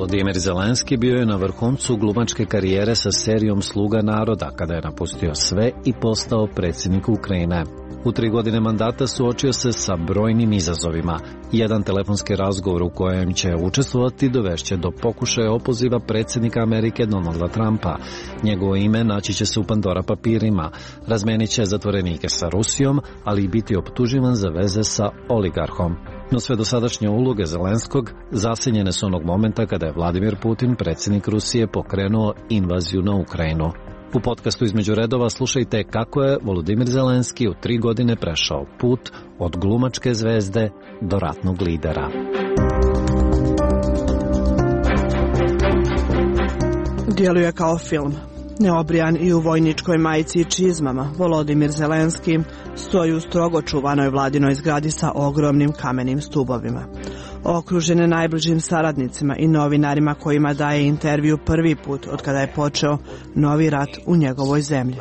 Volodimir Zelenski bio je na vrhuncu glumačke karijere sa serijom Sluga naroda, kada je napustio sve i postao predsjednik Ukrajine. U 3 godine mandata suočio se sa brojnim izazovima. Jedan telefonski razgovor u kojem će učestvovati dovešće do pokušaja opoziva predsjednika Amerike Donalda Trumpa. Njegovo ime naći će se u Pandora papirima. Razmenit će zatvorenike sa Rusijom, ali i biti optuživan za veze sa oligarhom. No sve dosadašnje uloge Zelenskog zasenjene su onog momenta kada je Vladimir Putin, predsjednik Rusije, pokrenuo invaziju na Ukrajinu. U podcastu Između redova slušajte kako je Volodimir Zelenski u 3 godine prešao put od glumačke zvezde do ratnog lidera. Djeluje kao film. Neobrijan i u vojničkoj majici i čizmama, Volodimir Zelenski stoji u strogo čuvanoj vladinoj zgradi sa ogromnim kamenim stubovima. Okružen je najbližim saradnicima i novinarima kojima daje intervju prvi put od kada je počeo novi rat u njegovoj zemlji.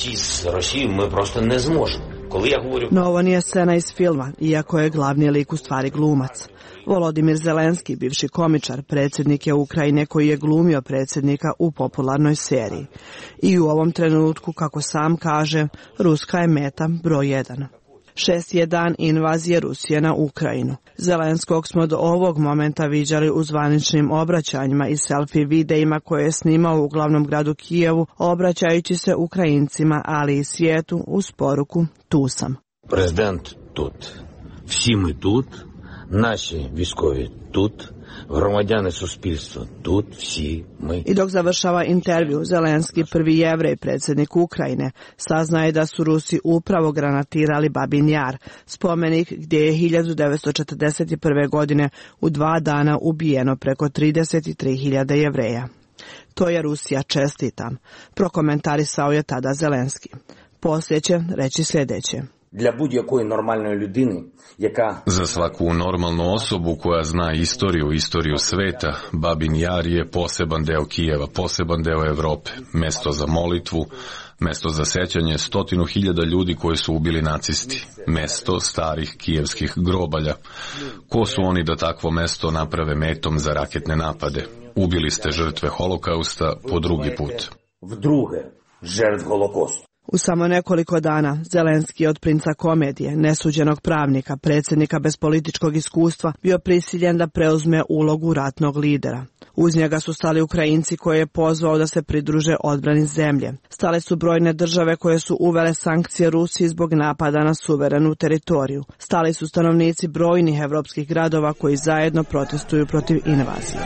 No ovo nije scena iz filma, iako je glavni lik u stvari glumac. Volodimir Zelenski, bivši komičar, predsjednik je Ukrajine koji je glumio predsjednika u popularnoj seriji. I u ovom trenutku, kako sam kaže, Ruska je meta broj 1. 6. je dan invazije Rusije na Ukrajinu. Zelenskog smo do ovog momenta viđali u zvaničnim obraćanjima i selfie videima koje je snimao u glavnom gradu Kijevu, obraćajući se Ukrajincima, ali i svijetu uz poruku "Tu sam". Президент тут. Всі ми тут. Наші військові тут. Громадяни суспільства тут. Всі ми. I dok završava intervju, Zelenski, prvi Jevrej, predsjednik Ukrajine, saznaje da su Rusi upravo granatirali Babin Jar, spomenik gdje je 1941. godine u 2 dana ubijeno preko 33.000 Jevreja. To je Rusija, čestitam, prokomentarisao je tada Zelenski. Poslije će reći sljedeće. Для будь-якої нормальної людини, яка... Za svaku normalnu osobu koja zna istoriju sveta, Babin Jar je poseban deo Kijeva, poseban deo Evrope, mesto za molitvu, mesto za sećanje 100.000 ljudi koji su ubili nacisti, mesto starih kijevskih grobalja. Ko su oni da takvo mesto naprave metom za raketne napade? Ubili ste žrtve holokausta po drugi put. Вдруге жертв Голокосту. U samo nekoliko dana Zelenski od princa komedije, nesuđenog pravnika, predsjednika bez političkog iskustva, bio prisiljen da preuzme ulogu ratnog lidera. Uz njega su stali Ukrajinci koje je pozvao da se pridruže odbrani zemlje. Stale su brojne države koje su uvele sankcije Rusiji zbog napada na suverenu teritoriju. Stali su stanovnici brojnih evropskih gradova koji zajedno protestuju protiv invazije.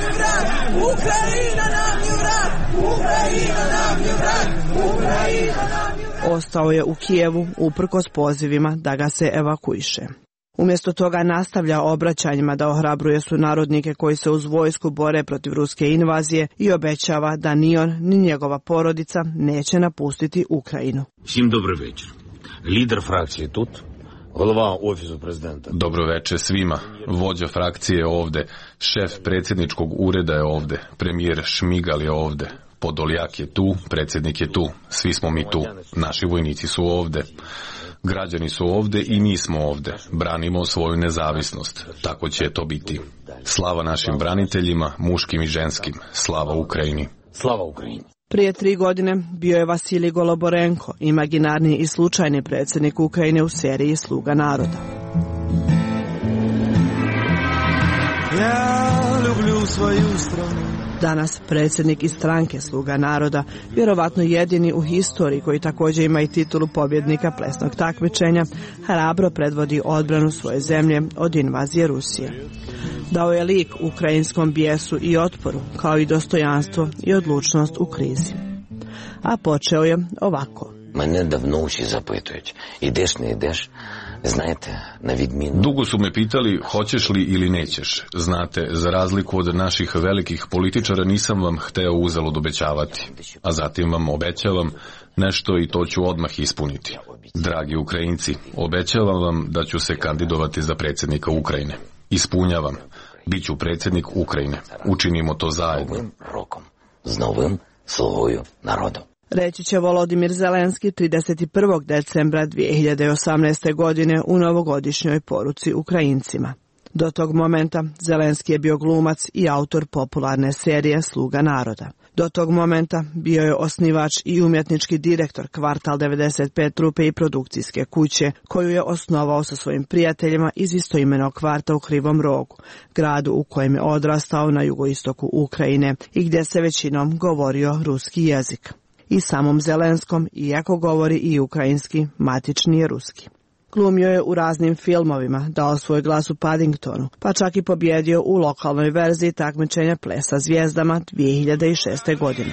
Ostao je u Kijevu uprkos pozivima da ga se evakuiše. Umjesto toga nastavlja obraćanjima da ohrabruje sunarodnike koji se uz vojsku bore protiv ruske invazije i obećava da ni on ni njegova porodica neće napustiti Ukrajinu. Всім добрий вечір. Лідер фракції тут. Голова офісу президента. Dobro večer svima. Vođa frakcije je ovde, šef predsjedničkog ureda je ovde, premijer Šmigal je ovde, Podoljak je tu, predsjednik je tu, svi smo mi tu, naši vojnici su ovde. Građani su ovde i mi smo ovde. Branimo svoju nezavisnost. Tako će to biti. Slava našim braniteljima, muškim i ženskim. Slava Ukrajini. Slava Ukrajini. Prije 3 godine bio je Vasilij Goloborenko, imaginarni i slučajni predsjednik Ukrajine u seriji Sluga naroda. Ja люблю svoju stranu. Danas predsjednik iz stranke Sluga naroda, vjerovatno jedini u historiji koji također ima i titulu pobjednika plesnog takmičenja, hrabro predvodi odbranu svoje zemlje od invazije Rusije. Dao je lik ukrajinskom bijesu i otporu, kao i dostojanstvo i odlučnost u krizi. A počeo je ovako. Мене давно усі запитують. Ідеш, не ідеш? Знаєте, на відміну... Dugo su me pitali hoćeš li ili nećeš. Znate, za razliku od naših velikih političara nisam vam hteo uzalud obećavati. A zatim vam obećavam nešto i to ću odmah ispuniti. Dragi Ukrajinci, obećavam vam da ću se kandidovati za predsjednika Ukrajine. Ispunjavam. Biću predsjednik Ukrajine. Učinimo to zajedno. Новим роком. З новим слугою народу. Reći će Volodimir Zelenski 31. decembra 2018. godine u novogodišnjoj poruci Ukrajincima. Do tog momenta Zelenski je bio glumac i autor popularne serije Sluga naroda. Do tog momenta bio je osnivač i umjetnički direktor Kvartal 95 trupe i produkcijske kuće, koju je osnovao sa svojim prijateljima iz istoimenog kvarta u Krivom Rogu, gradu u kojem je odrastao na jugoistoku Ukrajine i gdje se većinom govorio ruski jezik. I samom Zelenskom, iako govori i ukrajinski, matični je ruski. Glumio je u raznim filmovima, dao svoj glas u Paddingtonu, pa čak i pobjedio u lokalnoj verziji takmičenja Plesa zvijezdama 2006. godine.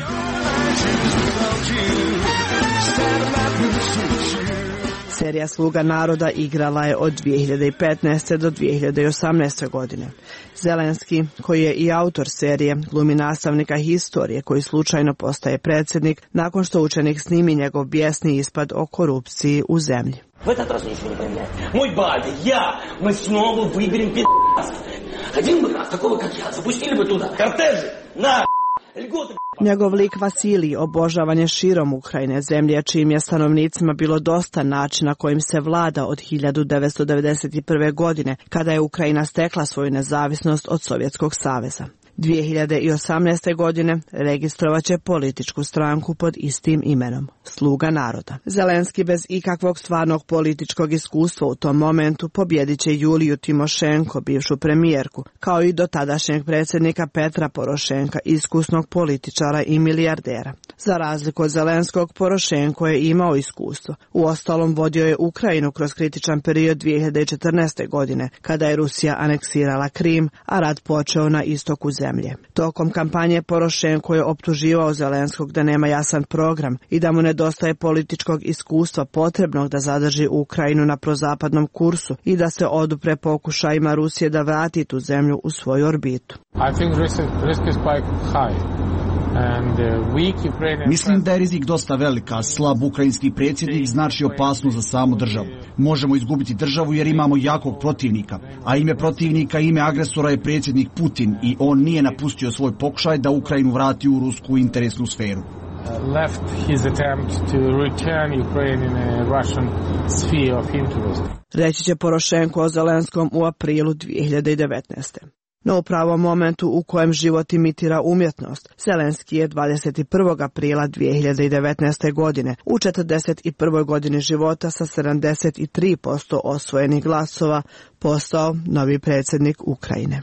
Serija Sluga naroda igrala je od 2015. do 2018. godine. Zelenski, koji je i autor serije, glumi nastavnika historije koji slučajno postaje predsjednik nakon što učenik snimi njegov bijesni ispad o korupciji u zemlji. В этот раз ничего не поменяет. Мой батя, мы снова выберем пи***ство. Один бы раз, такого как я, запустили бы туда кортежи, льготы. Njegov lik Vasilij obožavan je širom Ukrajine, zemlje čijim je stanovnicima bilo dosta načina kojim se vlada od 1991. godine, kada je Ukrajina stekla svoju nezavisnost od Sovjetskog saveza. 2018. godine registrovat će političku stranku pod istim imenom, Sluga naroda. Zelenski bez ikakvog stvarnog političkog iskustva u tom momentu pobjedit će Juliju Timošenko, bivšu premijerku, kao i dotadašnjeg predsjednika Petra Porošenka, iskusnog političara i milijardera. Za razliku od Zelenskog, Porošenko je imao iskustvo. Uostalom vodio je Ukrajinu kroz kritičan period 2014. godine, kada je Rusija aneksirala Krim, a rat počeo na istoku zemlje. Tokom kampanje Porošenko je optuživao Zelenskog da nema jasan program i da mu nedostaje političkog iskustva potrebnog da zadrži Ukrajinu na prozapadnom kursu i da se odupre pokušajima Rusije da vrati tu zemlju u svoju orbitu. Mislim da je rizik dosta velik, a slab ukrajinski predsjednik znači opasnost za samu državu. Možemo izgubiti državu jer imamo jakog protivnika, a ime protivnika, ime agresora je predsjednik Putin i on nije napustio svoj pokušaj da Ukrajinu vrati u rusku interesnu sferu. Reći će Porošenko o Zelenskom u aprilu 2019. No u pravom momentu u kojem život imitira umjetnost, Zelenski je 21. aprila 2019. godine u 41. godini života sa 73% osvojenih glasova postao novi predsjednik Ukrajine.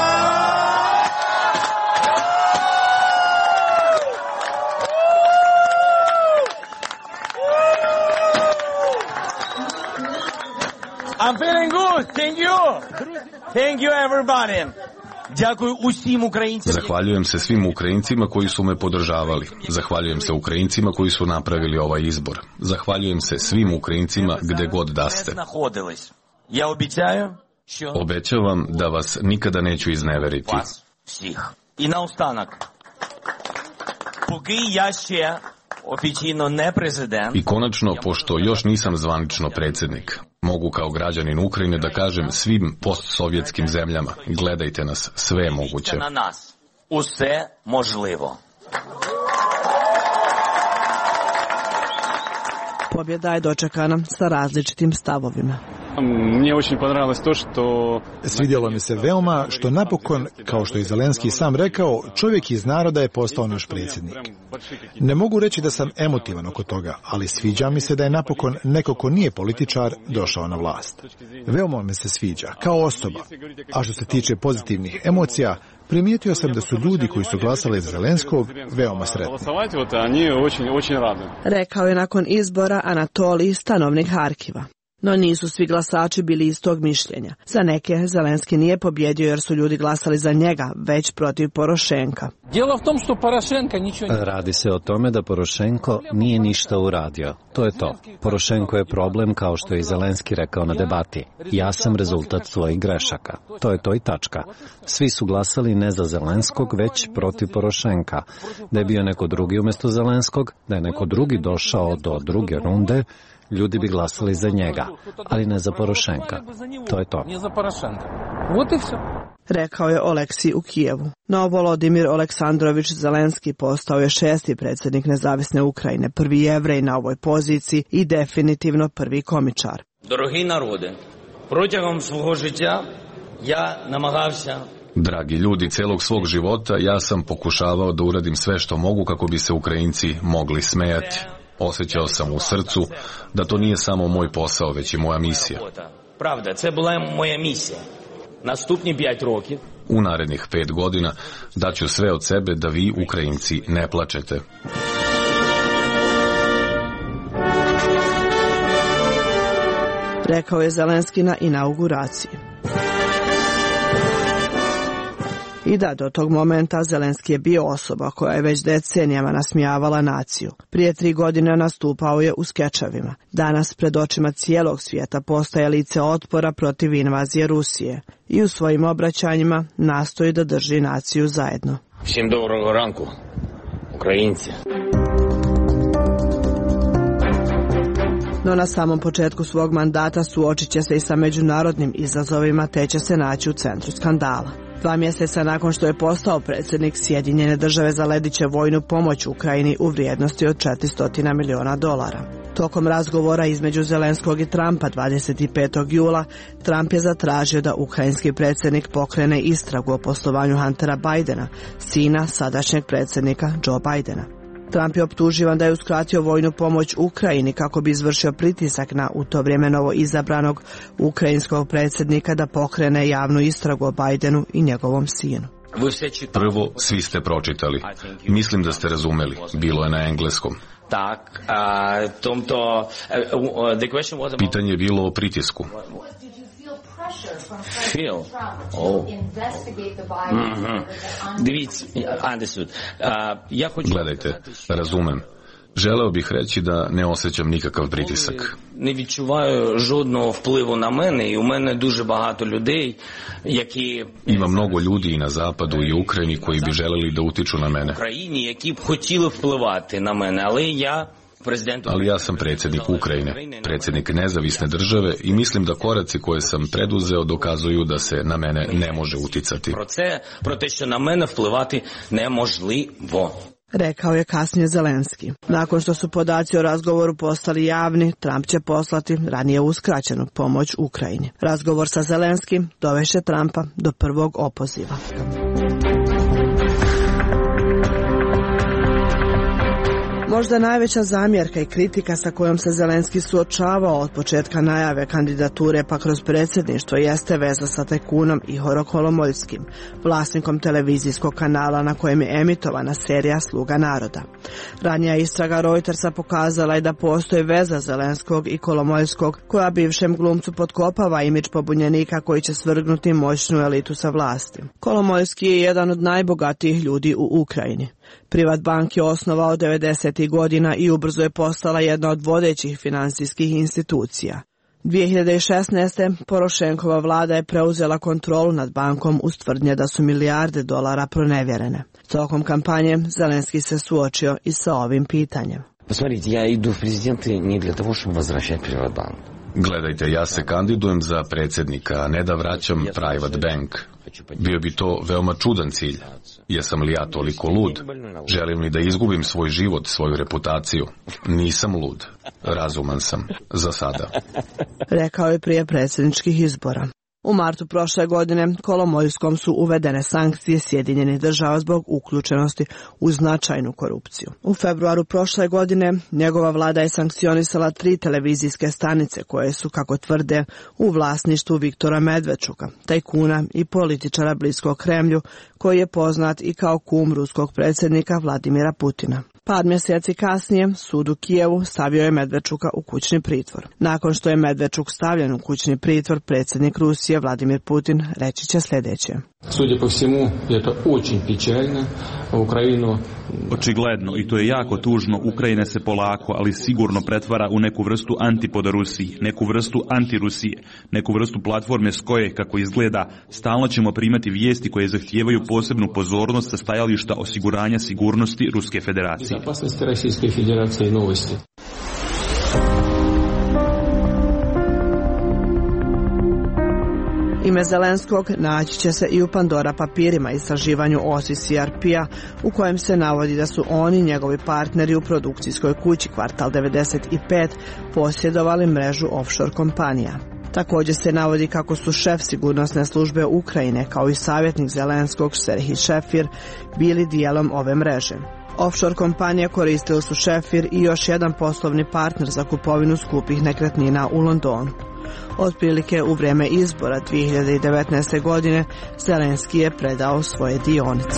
I'm feeling good. Thank you. Thank you everybody. Zahvaljujem se svim Ukrajincima koji su me podržavali. Zahvaljujem se Ukrajincima koji su napravili ovaj izbor. Zahvaljujem se svim Ukrajincima gde god da ste. Obećavam da vas nikada neću izneveriti. I na ostanak. Поки я ще oficijalno ne prezident. I konačno, pošto još nisam zvanično predsjednik, mogu kao građanin Ukrajine da kažem svim postsovjetskim zemljama, gledajte nas, sve je moguće. Na nas, uсе možljivo. Pobjeda je dočekana sa različitim stavovima. Svidjelo mi se veoma što napokon, kao što je Zelenski sam rekao, čovjek iz naroda je postao naš predsjednik. Ne mogu reći da sam emotivan oko toga, ali sviđa mi se da je napokon neko ko nije političar došao na vlast. Veoma mi se sviđa, kao osoba. A što se tiče pozitivnih emocija, primijetio sam da su ljudi koji su glasali za Zelenskog veoma sretni. Rekao je nakon izbora Anatolij, stanovnik Harkiva. No nisu svi glasači bili istog mišljenja. Za neke Zelenski nije pobjedio jer su ljudi glasali za njega, već protiv Porošenka. Radi se o tome da Porošenko nije ništa uradio. To je to. Porošenko je problem, kao što je i Zelenski rekao na debati. Ja sam rezultat svojih grešaka. To je to i tačka. Svi su glasali ne za Zelenskog, već protiv Porošenka. Da je bio neko drugi umjesto Zelenskog, da je neko drugi došao do druge runde, ljudi bi glasali za njega, ali ne za Porošenka. To je to. Rekao je Oleksij u Kijevu. No Volodimir Aleksandrović Zelenski postao je 6. predsjednik nezavisne Ukrajine, prvi Jevrej na ovoj poziciji i definitivno prvi komičar. Дорогі народи, протягом свого життя Ja namagavся. Dragi ljudi, celog svog života ja sam pokušavao da uradim sve što mogu kako bi se Ukrajinci mogli smejati. Osjećao sam u srcu da to nije samo moj posao, već i moja misija. Правда, це була моя місія. Наступні 5 років. U narednih 5 godina daću sve od sebe da vi, Ukrajinci, ne plačete. Rekao je Zelenski na inauguraciji. I da, do tog momenta Zelenski je bio osoba koja je već decenijama nasmijavala naciju. Prije 3 godine nastupao je u skečevima. Danas pred očima cijelog svijeta postaje lice otpora protiv invazije Rusije i u svojim obraćanjima nastoji da drži naciju zajedno. Всім доброго ранку, українці. No na samom početku svog mandata suočit će se i sa međunarodnim izazovima te će se naći u centru skandala. 2 mjeseca nakon što je postao predsjednik, Sjedinjene države zaledit će vojnu pomoć Ukrajini u vrijednosti od $400 miliona. Tokom razgovora između Zelenskog i Trumpa 25. jula, Trump je zatražio da ukrajinski predsjednik pokrene istragu o poslovanju Huntera Bidena, sina sadašnjeg predsjednika Joe Bidena. Trump je optuživan da je uskratio vojnu pomoć Ukrajini kako bi izvršio pritisak na u to vrijeme novo izabranog ukrajinskog predsjednika da pokrene javnu istragu o Bidenu i njegovom sinu. Prvo, svi ste pročitali. Mislim da ste razumeli. Bilo je na engleskom. Pitanje je bilo o pritisku. Gledajte, razumem. Želeo bih reći da ne osjećam nikakav pritisak. Не відчуваю жодного впливу на мене, і у мене дуже багато людей, які Ima mnogo ljudi i na zapadu i u Ukrajini koji bi želeli da utiču na mene. в Україні, які б хотіли впливати на мене, але я Ali ja sam predsjednik Ukrajine, predsjednik nezavisne države i mislim da koraci koje sam preduzeo dokazuju da se na mene ne može uticati. Про те, що на мене впливати неможливо. Rekao je kasnije Zelenski. Nakon što su podaci o razgovoru postali javni, Trump će poslati ranije uskraćenu pomoć Ukrajini. Razgovor sa Zelenskim dovešće Trumpa do prvog opoziva. Možda najveća zamjerka i kritika sa kojom se Zelenski suočavao od početka najave kandidature pa kroz predsjedništvo jeste veza sa tajkunom Ihorom Kolomoljskim, vlasnikom televizijskog kanala na kojem je emitovana serija Sluga naroda. Ranija istraga Reutersa pokazala je da postoji veza Zelenskog i Kolomoljskog koja bivšem glumcu potkopava imidž pobunjenika koji će svrgnuti moćnu elitu sa vlasti. Kolomoljski je jedan od najbogatijih ljudi u Ukrajini. Privatbank je osnovao 90. godina i ubrzo je postala jedna od vodećih financijskih institucija. 2016. Porošenkova vlada je preuzela kontrolu nad bankom uz tvrdnje da su milijarde dolara pronevjerene. Tokom kampanje Zelenski se suočio i sa ovim pitanjem. Посмотрите, я иду в президенты не для того, чтобы возвращать Приватбанк. Gledajte, ja se kandidujem za predsjednika, a ne da vraćam Private Bank. Bio bi to veoma čudan cilj. Jesam li ja toliko lud? Želim li da izgubim svoj život, svoju reputaciju? Nisam lud. Razuman sam. Za sada. Rekao je prije predsjedničkih izbora. U martu prošle godine Kolomoljskom su uvedene sankcije Sjedinjenih država zbog uključenosti u značajnu korupciju. U februaru prošle godine njegova vlada je sankcionisala 3 televizijske stanice koje su, kako tvrde, u vlasništvu Viktora Medvedčuka, tajkuna i političara bliskog Kremlju, koji je poznat i kao kum ruskog predsjednika Vladimira Putina. Par mjeseci kasnije, sud u Kijevu stavio je Medvedčuka u kućni pritvor. Nakon što je Medvedčuk stavljen u kućni pritvor, predsjednik Rusije Vladimir Putin reći će sljedeće. Судя по всему, это очень печально. Украину... Očigledno, i to je jako tužno, Ukrajina se polako, ali sigurno pretvara u neku vrstu antipoda Rusiji, neku vrstu antirusije, neku vrstu platforme s koje, kako izgleda, stalno ćemo primati vijesti koje zahtijevaju posebnu pozornost sa stajališta osiguranja sigurnosti Ruske federacije. Безопасности Российской Федерации новости. Ime Zelenskog naći će se i u Pandora papirima, istraživanju OSI CRP-a u kojem se navodi da su oni, njegovi partneri u produkcijskoj kući Kvartal 95, posjedovali mrežu offshore kompanija. Također se navodi kako su šef sigurnosne službe Ukrajine kao i savjetnik Zelenskog Serhij Šefir bili dijelom ove mreže. Offshore kompanije koristili su Šefir i još jedan poslovni partner za kupovinu skupih nekretnina u Londonu. Otprilike u vrijeme izbora 2019. godine Zelenski je predao svoje dionice.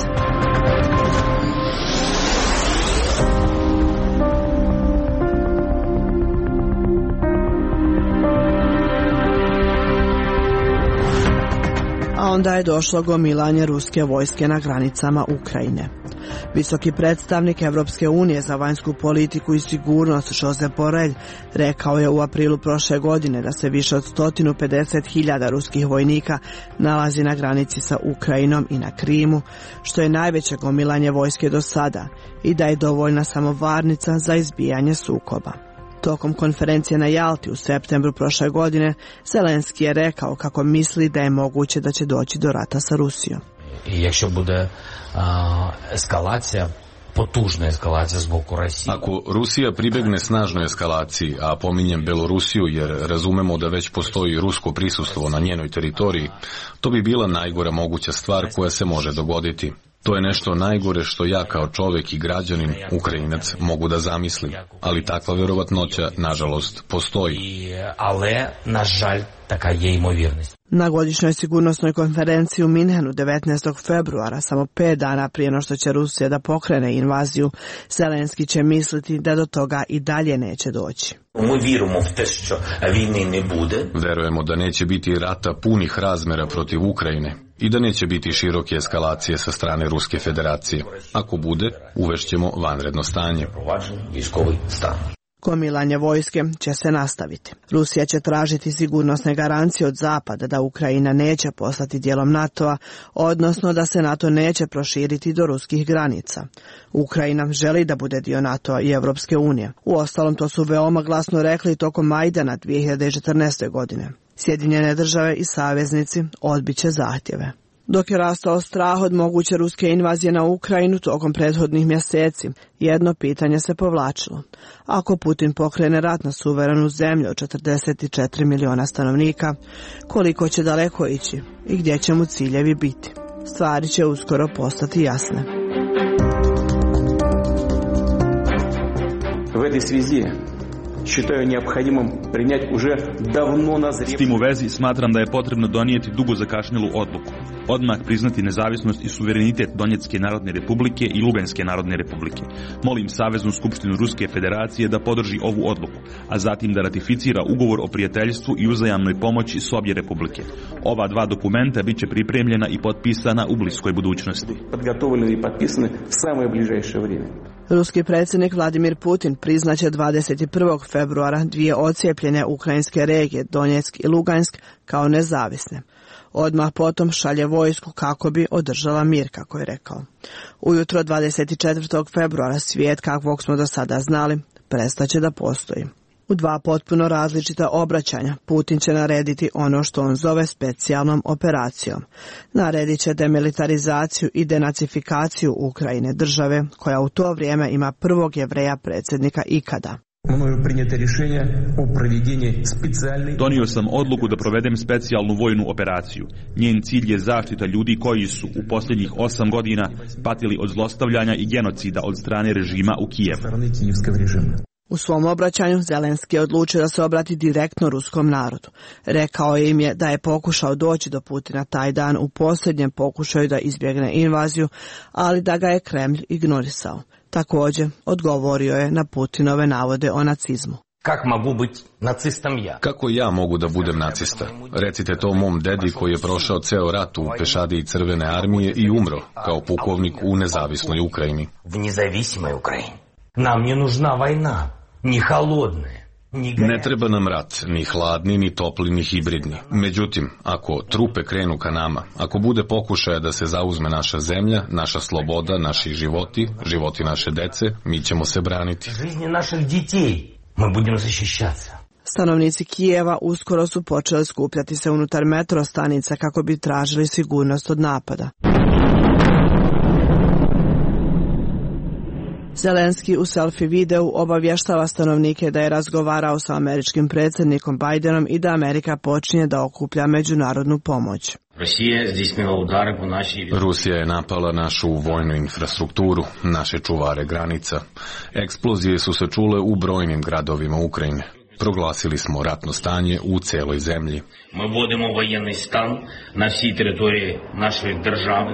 A onda je došlo gomilanje ruske vojske na granicama Ukrajine. Visoki predstavnik Evropske unije za vanjsku politiku i sigurnost Josep Borrell rekao je u aprilu prošle godine da se više od 150.000 ruskih vojnika nalazi na granici sa Ukrajinom i na Krimu, što je najveće gomilanje vojske do sada i da je dovoljna samo varnica za izbijanje sukoba. Tokom konferencije na Jalti u septembru prošle godine, Zelenski je rekao kako misli da je moguće da će doći do rata sa Rusijom. I якщо буде ескалація, потужна ескалація з боку Росії. Ako Rusija pribegne snažnoj eskalaciji, a pominjem Belorusiju jer razumemo da već postoji rusko prisustvo na njenoj teritoriji, to bi bila najgora moguća stvar koja se može dogoditi. To je nešto najgore što ja kao čovjek i građanin, Ukrajinac, mogu da zamislim, ali takva vjerovatnoća, nažalost, postoji. Але, на жаль, така є ймовірність. Na godišnjoj sigurnosnoj konferenciji u Minhenu 19. februara, samo 5 dana prije no što će Rusija da pokrene invaziju, Zelenski će misliti da do toga i dalje neće doći. Ми віримо в те, що війни не буде. Verujemo da neće biti rata punih razmera protiv Ukrajine i da neće biti široke eskalacije sa strane Ruske federacije. Ako bude, uvešćemo vanredno stanje. Військовий стан. Gomilanje vojske će se nastaviti. Rusija će tražiti sigurnosne garancije od Zapada da Ukrajina neće postati dijelom NATO-a, odnosno da se NATO neće proširiti do ruskih granica. Ukrajina želi da bude dio NATO-a i Evropske unije. Uostalom, to su veoma glasno rekli tokom Majdana 2014. godine. Sjedinjene države i saveznici odbit će zahtjeve. Dok je rastao strah od moguće ruske invazije na Ukrajinu tokom prethodnih mjeseci, jedno pitanje se povlačilo. Ako Putin pokrene rat na suverenu zemlju od 44 miliona stanovnika, koliko će daleko ići i gdje će mu ciljevi biti? Stvari će uskoro postati jasne. В этой связи считаю необходимым принять уже давно назревшую. S tim u vezi smatram da je potrebno donijeti dugo zakašnjelu odluku. Odmah priznati nezavisnost i suverenitet Donjecke narodne republike i Luganske narodne republike. Molim Saveznu skupštinu Ruske federacije da podrži ovu odluku, a zatim da ratificira ugovor o prijateljstvu i uzajamnoj pomoći s obje republike. Ova dva dokumenta bit će pripremljena i potpisana u bliskoj budućnosti. Подготовлены и подписаны в самое ближайшее время. Ruski predsjednik Vladimir Putin priznaće 21. februara dvije ocijepljene ukrajinske regije Donjeck i Lugansk kao nezavisne. Odmah potom šalje vojsku kako bi održala mir, kako je rekao. Ujutro 24. februara svijet, kakvog smo do sada znali, prestaće da postoji. U dva potpuno različita obraćanja Putin će narediti ono što on zove specijalnom operacijom. Naredit će demilitarizaciju i denacifikaciju Ukrajine, države koja u to vrijeme ima prvog Jevreja predsjednika ikada. Donio sam odluku da provedem specijalnu vojnu operaciju. Njen cilj je zaštita ljudi koji su u posljednjih 8 godina patili od zlostavljanja i genocida od strane režima u Kijevu. U svom obraćanju Zelenski je odlučio da se obrati direktno ruskom narodu. Rekao im je da je pokušao doći do Putina taj dan u posljednjem pokušaju da izbjegne invaziju, ali da ga je Kremlj ignorisao. Također, odgovorio je na Putinove navode o nacizmu. Kako ja mogu da budem nacista? Recite to mom dedi koji je prošao ceo rat u pešadiji Crvene armije i umro kao pukovnik u nezavisnoj Ukrajini. Nam не нужна война, ni холодная. Ne treba nam rat, ni hladni, ni topli, ni hibridni. Međutim, ako trupe krenu ka nama, ako bude pokušaja da se zauzme naša zemlja, naša sloboda, naši životi, životi naše dece, mi ćemo se braniti. Жизни naših детей мы будем защищаться. Stanovnici Kijeva uskoro su počeli skupljati se unutar metro stanica kako bi tražili sigurnost od napada. Zelenski u selfie videu obavještava stanovnike da je razgovarao sa američkim predsjednikom Bidenom i da Amerika počinje da okuplja međunarodnu pomoć. Rusija je napala našu vojnu infrastrukturu, naše čuvare granica. Eksplozije su se čule u brojnim gradovima Ukrajine. Proglasili smo ratno stanje u celoj zemlji. Mi vodimo vojenni stan na всій території нашої держави.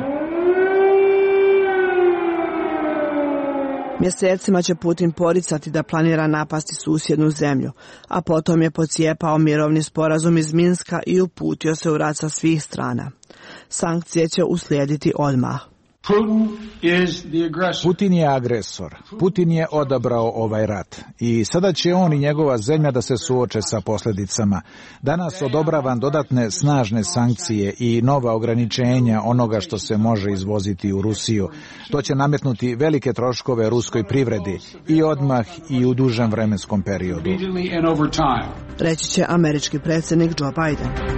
Mjesecima će Putin poricati da planira napasti susjednu zemlju, a potom je pocijepao mirovni sporazum iz Minska i uputio se u rat sa svih strana. Sankcije će uslijediti odmah. Putin je agresor. Putin je odabrao ovaj rat. I sada će on i njegova zemlja da se suoče sa posljedicama. Danas odobravam dodatne snažne sankcije i nova ograničenja onoga što se može izvoziti u Rusiju. To će nametnuti velike troškove ruskoj privredi i odmah i u dužem vremenskom periodu. Reći će američki predsjednik Joe Biden.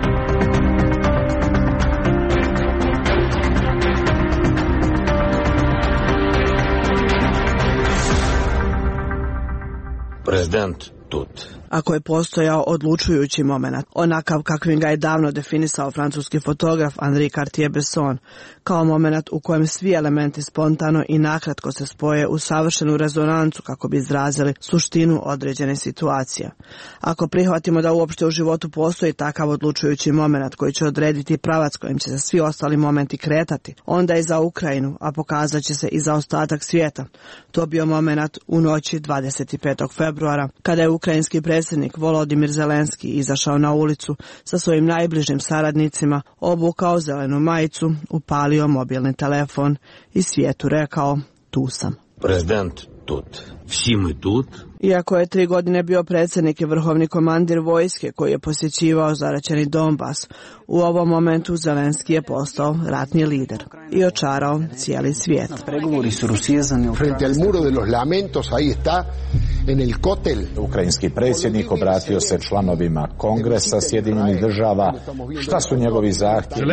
Prezident tut. Ako je postojao odlučujući moment, onakav kakvim ga je davno definisao francuski fotograf Henri Cartier-Bresson, kao moment u kojem svi elementi spontano i nakratko se spoje u savršenu rezonancu kako bi izrazili suštinu određene situacije. Ako prihvatimo da uopšte u životu postoji takav odlučujući moment koji će odrediti pravac kojim će se svi ostali momenti kretati, onda i za Ukrajinu, a pokazat će se i za ostatak svijeta. To bio moment u noći 25. februara, kada je ukrajinski predsjednik Volodimir Zelenski izašao na ulicu sa svojim najbližim saradnicima, obukao zelenu majicu, upalio mobilni telefon i svijetu rekao: tu sam. Prezident tut. Vsi mi tut. Iako je 3 godine bio predsjednik i vrhovni komandir vojske koji je posjećivao zaraćeni Donbas, u ovom momentu Zelenski je postao ratni lider i očarao cijeli svijet. Frente al muro de los lamentos, ahí está, en el kotel. Ukrajinski predsjednik obratio se članovima Kongresa Sjedinjenih država. Šta su njegovi zahtjevi?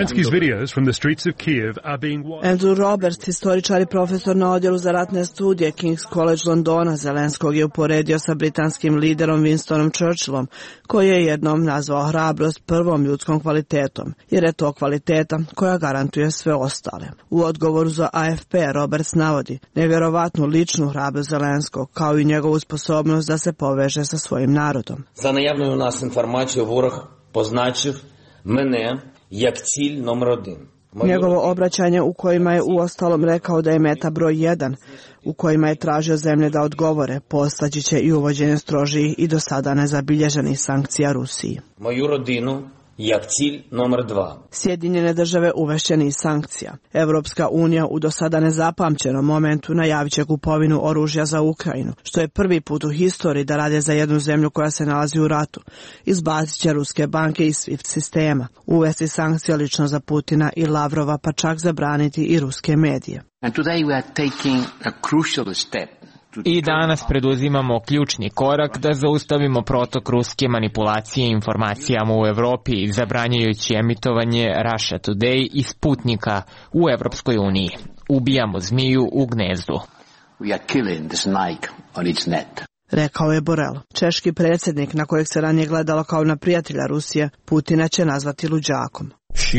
Andrew Roberts, historičar i profesor na odjelu za ratne studije King's College Londona, Zelenskog je uporedio sa britanskim liderom Winstonom Churchillom, koji je jednom nazvao hrabrost prvom ljudskom kvalitetom, jer je to kvaliteta koja garantuje sve ostale. U odgovoru za AFP Roberts navodi nevjerovatnu ličnu hrabrost Zelenskog, kao i njegovu sposobnost da se poveže sa svojim narodom. За наявною у нас інформацією ворог позначив мене як ціль номер 1. Njegovo obraćanje u kojima je uostalom rekao da je meta broj 1, u kojima je tražio zemlje da odgovore, postaći će i uvođenje strožijih i do sada nezabilježenih sankcija Rusiji. Moju rodinu jak cilj номер 2. Sjedinjene države uvešće niz sankcija. Europska unija u do sada nezapamćenom momentu najavit će kupovinu oružja za Ukrajinu, što je prvi put u historiji da rade za jednu zemlju koja se nalazi u ratu. Izbacit će ruske banke iz SWIFT sistema, uvesti sankcije lično za Putina i Lavrova, pa čak zabraniti i ruske medije. And today we are taking a crucial step. I danas preduzimamo ključni korak da zaustavimo protok ruske manipulacije informacijama u Evropi, zabranjujući emitovanje Russia Today i Sputnika u Evropskoj uniji. Ubijamo zmiju u gnezdu. We are killing the snake on its net. Rekao je Borel. Češki predsjednik, na kojeg se ranije gledalo kao na prijatelja Rusije, Putina će nazvati luđakom.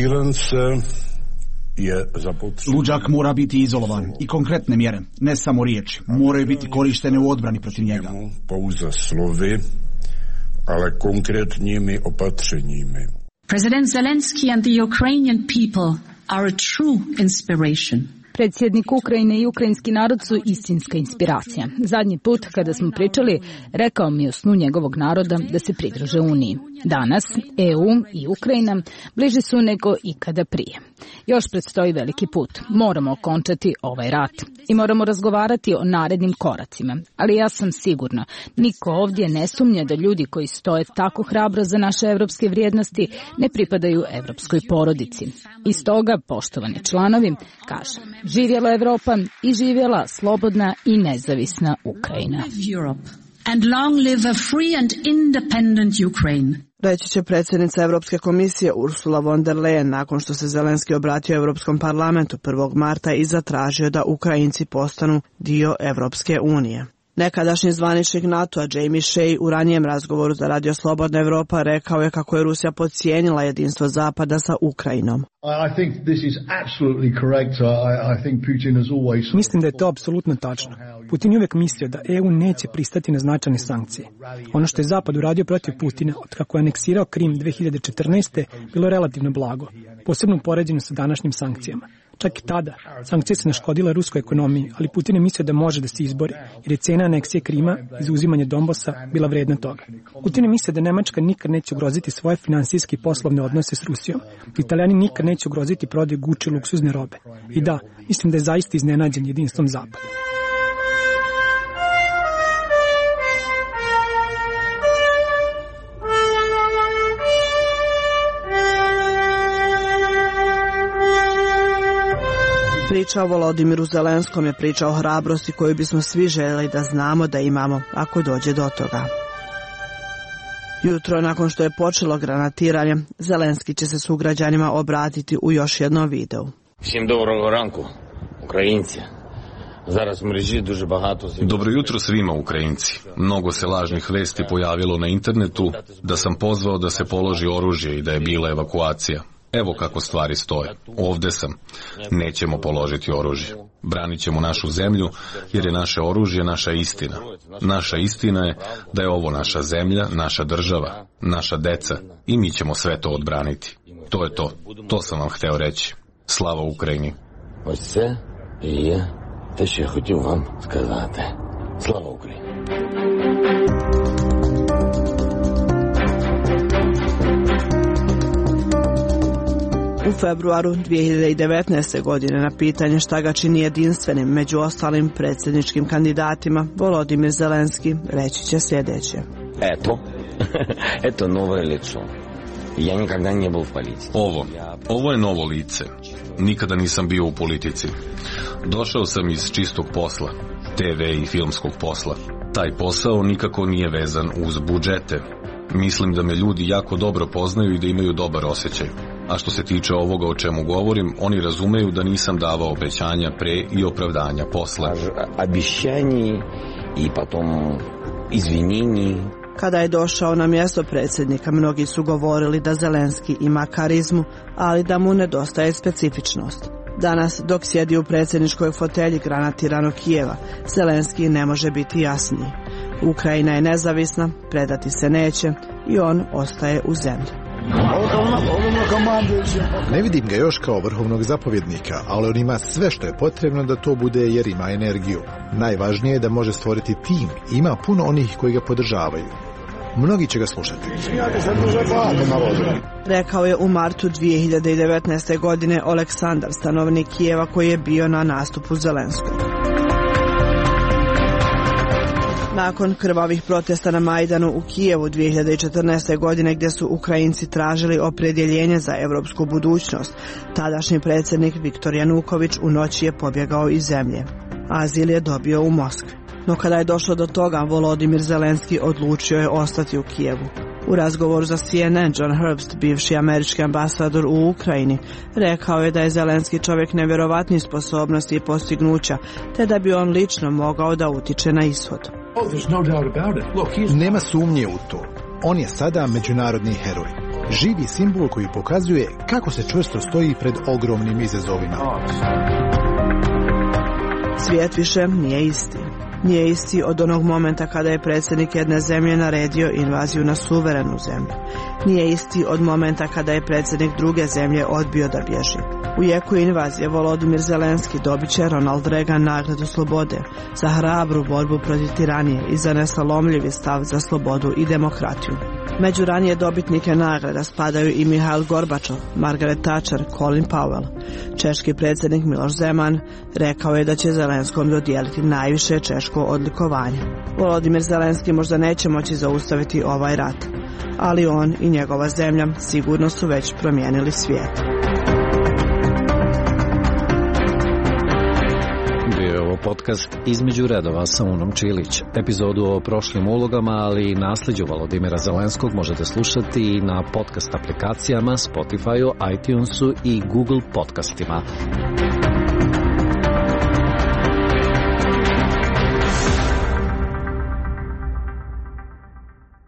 Luđak mora biti izolovan i konkretne mjere, ne samo riječi, moraju biti korištene u odbrani protiv njega. Pouze slovy, ale konkretními opatřeními. President Zelensky and the Ukrainian people are a true inspiration. Predsjednik Ukrajine i ukrajinski narod su istinska inspiracija. Zadnji put kada smo pričali, rekao mi o snu njegovog naroda da se pridruže Uniji. Danas EU i Ukrajina bliži su nego ikada prije. Još predstoji veliki put. Moramo okončati ovaj rat i moramo razgovarati o narednim koracima. Ali ja sam sigurna, niko ovdje ne sumnja da ljudi koji stoje tako hrabro za naše evropske vrijednosti ne pripadaju evropskoj porodici. I stoga, poštovani članovi, kažem, živjela Evropa i živjela slobodna i nezavisna Ukrajina. And long live a free and independent Ukraine. reći će predsjednica Evropske komisije Ursula von der Leyen nakon što se Zelenski obratio Evropskom parlamentu 1. marta i zatražio da Ukrajinci postanu dio Evropske unije. Nekadašnji zvaničnik NATO-a Jamie Shea u ranijem razgovoru za Radio Slobodna Evropa rekao je kako je Rusija podcijenila jedinstvo Zapada sa Ukrajinom. Mislim da je to apsolutno tačno. Putin je uvijek mislio da EU neće pristati na značajne sankcije. Ono što je Zapad uradio protiv Putina od kako je aneksirao Krim 2014. bilo relativno blago, posebno u poređenju sa današnjim sankcijama. Čak i tada, sankcije se naškodile ruskoj ekonomiji, ali Putin je mislio da može da se izbori, jer je cena aneksije Krima i zauzimanje Donbasa bila vredna toga. Putin je mislio da Nemačka nikad neće ugroziti svoje finansijske i poslovne odnose s Rusijom, da Italijani nikad neće ugroziti prodaju Gucci luksuzne robe. I da, mislim da je zaista iznenađen jedinstvom Zapada. Priča o Volodimiru Zelenskom je priča o hrabrosti koju bismo svi željeli da znamo da imamo ako dođe do toga. Jutro nakon što je počelo granatiranje, Zelenski će se sugrađanima obratiti u još jednom videu. Всім доброго ранку, українці. Dobro jutro svima Ukrajinci. Mnogo se lažnih vesti pojavilo na internetu da sam pozvao da se položi oružje i da je bila evakuacija. Evo kako stvari stoje. Ovde sam. Nećemo položiti oružje. Branit ćemo našu zemlju jer je naše oružje naša istina. Naša istina je da je ovo naša zemlja, naša država, naša deca i mi ćemo sve to odbraniti. To je to. To sam vam hteo reći. Slava Ukrajini. Ось це і є те, що я хотів вам сказати. Слава Україні. U februaru 2019. godine na pitanje šta ga čini jedinstvenim među ostalim predsjedničkim kandidatima, Volodimir Zelenski reći će sljedeće. Eto novo lice. Ja nikada nije bio u politici. Ovo je novo lice. Nikada nisam bio u politici. Došao sam iz čistog posla, TV i filmskog posla. Taj posao nikako nije vezan uz budžete. Mislim da me ljudi jako dobro poznaju i da imaju dobar osjećaj. A što se tiče ovoga o čemu govorim, oni razumeju da nisam davao obećanja pre i opravdanja posle. Obećanje i potom izvinjenje. Kada je došao na mjesto predsjednika, mnogi su govorili da Zelenski ima karizmu, ali da mu nedostaje specifičnost. Danas, dok sjedi u predsjedničkoj fotelji granatiranog Kijeva, Zelenski ne može biti jasniji. Ukrajina je nezavisna, predati se neće i on ostaje u zemlji. Ne vidim ga još kao vrhovnog zapovjednika, ali on ima sve što je potrebno da to bude jer ima energiju. Najvažnije je da može stvoriti tim i ima puno onih koji ga podržavaju. Mnogi će ga slušati. Rekao je u martu 2019. godine Aleksandar, stanovnik Kijeva koji je bio na nastupu Zelenskog. Nakon krvavih protesta na Majdanu u Kijevu 2014. godine gdje su Ukrajinci tražili opredjeljenje za europsku budućnost, tadašnji predsjednik Viktor Januković u noći je pobjegao iz zemlje. Azil je dobio u Moskvi. No kada je došlo do toga, Volodimir Zelenski odlučio je ostati u Kijevu. U razgovoru za CNN, John Herbst, bivši američki ambasador u Ukrajini, rekao je da je Zelenski čovjek nevjerovatnih sposobnosti i postignuća, te da bi on lično mogao da utiče na ishod. Nema sumnje u to. On je sada međunarodni heroj. Živi simbol koji pokazuje kako se čvrsto stoji pred ogromnim izazovima. Svijet više nije isti. Nije isti od onog momenta kada je predsjednik jedne zemlje naredio invaziju na suverenu zemlju. Nije isti od momenta kada je predsjednik druge zemlje odbio da bježi. U jeku invazije Volodimir Zelenski dobit će Ronald Reagan nagradu slobode za hrabru borbu protiv tiranije i za nesalomljivi stav za slobodu i demokratiju. Među ranije dobitnike nagrada spadaju i Mihail Gorbačov, Margaret Thatcher, Colin Powell. Češki predsjednik Miloš Zeman rekao je da će Zelenskom dodijeliti najviše češko odlikovanje. Volodimir Zelenski možda neće moći zaustaviti ovaj rat, ali on i njegova zemlja sigurno su već promijenili svijet. podcast Između redova sa Unom Čilić. Epizodu o prošlim ulogama, ali i nasljeđu Volodimira Zelenskog možete slušati i na podcast aplikacijama, Spotify-u, iTunesu i Google podcastima.